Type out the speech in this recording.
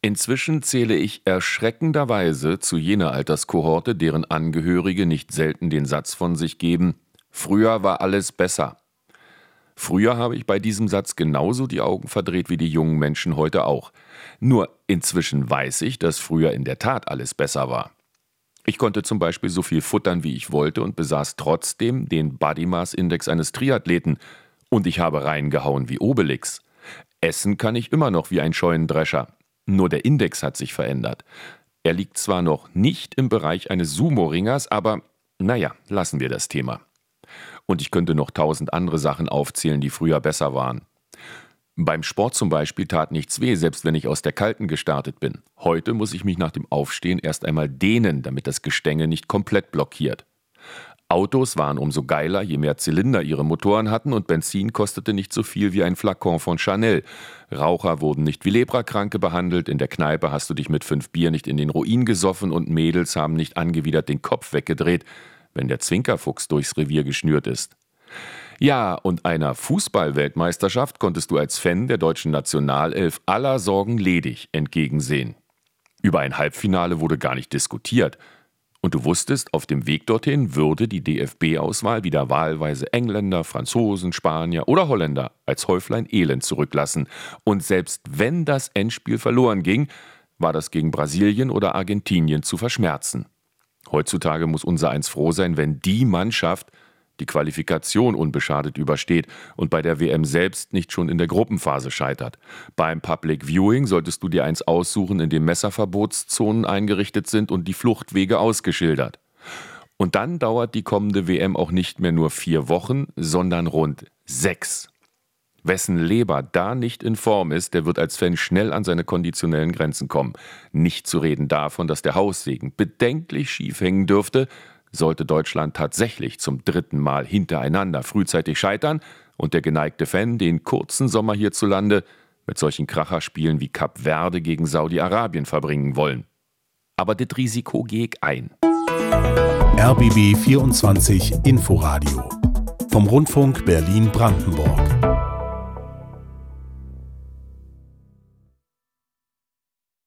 Inzwischen zähle ich erschreckenderweise zu jener Alterskohorte, deren Angehörige nicht selten den Satz von sich geben: Früher war alles besser. Früher habe ich bei diesem Satz genauso die Augen verdreht wie die jungen Menschen heute auch. Nur inzwischen weiß ich, dass früher in der Tat alles besser war. Ich konnte zum Beispiel so viel futtern, wie ich wollte und besaß trotzdem den Body Mass Index eines Triathleten. Und ich habe reingehauen wie Obelix. Essen kann ich immer noch wie ein Scheunendrescher. Nur der Index hat sich verändert. Er liegt zwar noch nicht im Bereich eines Sumo-Ringers, aber naja, lassen wir das Thema. Und ich könnte noch 1000 andere Sachen aufzählen, die früher besser waren. Beim Sport zum Beispiel tat nichts weh, selbst wenn ich aus der Kalten gestartet bin. Heute muss ich mich nach dem Aufstehen erst einmal dehnen, damit das Gestänge nicht komplett blockiert. Autos waren umso geiler, je mehr Zylinder ihre Motoren hatten, und Benzin kostete nicht so viel wie ein Flakon von Chanel. Raucher wurden nicht wie Leprakranke behandelt, in der Kneipe hast du dich mit 5 Bier nicht in den Ruin gesoffen und Mädels haben nicht angewidert den Kopf weggedreht, wenn der Zwinkerfuchs durchs Revier geschnürt ist. Ja, und einer Fußball-Weltmeisterschaft konntest du als Fan der deutschen Nationalelf aller Sorgen ledig entgegensehen. Über ein Halbfinale wurde gar nicht diskutiert. Und du wusstest, auf dem Weg dorthin würde die DFB-Auswahl wieder wahlweise Engländer, Franzosen, Spanier oder Holländer als Häuflein Elend zurücklassen. Und selbst wenn das Endspiel verloren ging, war das gegen Brasilien oder Argentinien zu verschmerzen. Heutzutage muss unsereins froh sein, wenn die Mannschaft die Qualifikation unbeschadet übersteht und bei der WM selbst nicht schon in der Gruppenphase scheitert. Beim Public Viewing solltest du dir eins aussuchen, in dem Messerverbotszonen eingerichtet sind und die Fluchtwege ausgeschildert. Und dann dauert die kommende WM auch nicht mehr nur 4 Wochen, sondern rund 6. Wessen Leber da nicht in Form ist, der wird als Fan schnell an seine konditionellen Grenzen kommen. Nicht zu reden davon, dass der Haussegen bedenklich schief hängen dürfte, sollte Deutschland tatsächlich zum 3. Mal hintereinander frühzeitig scheitern und der geneigte Fan den kurzen Sommer hierzulande mit solchen Kracherspielen wie Kap Verde gegen Saudi-Arabien verbringen wollen. Aber das Risiko gehe ich ein. RBB 24 Inforadio vom Rundfunk Berlin-Brandenburg.